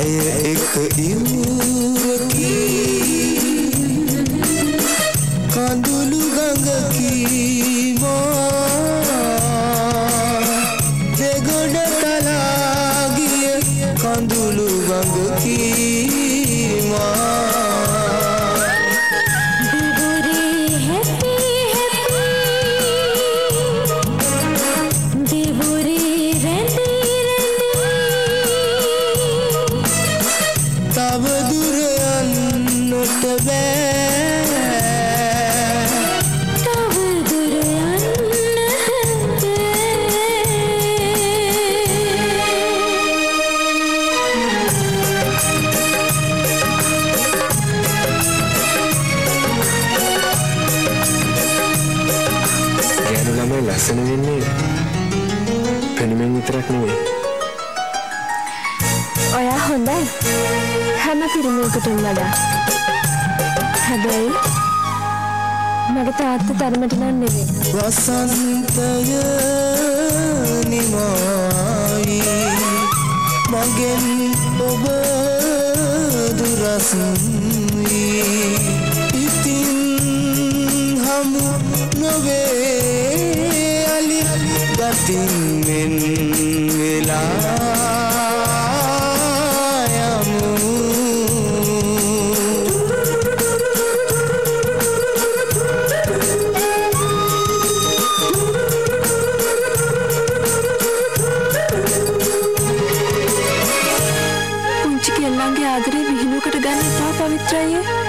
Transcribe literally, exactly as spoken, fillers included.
ඇය එක ඉවුරකි කඳුළු ගඟකි මා දෙගොඩ තලා ගිය කඳුළු ගඟකි මා ලස්සන වෙන්නේ පෙනුමෙන් විතරක් නෙවෙයි. ඔයා හොඳයි. හැම පිරිමියෙකුටම වඩා. හැබැයි මගේ තාත්තා තරමට නම් නෙවෙයි. වසන්තය නිමයි මගෙන් ඔබ දුරස් වී ඉතින් හමු නොවේ ගතින් මෙන් වෙලා යමු පුංචි කෙල්ලන්ගේ ආදරේ විහිළුවකට ගන්න එපා පවිත්‍රායේ.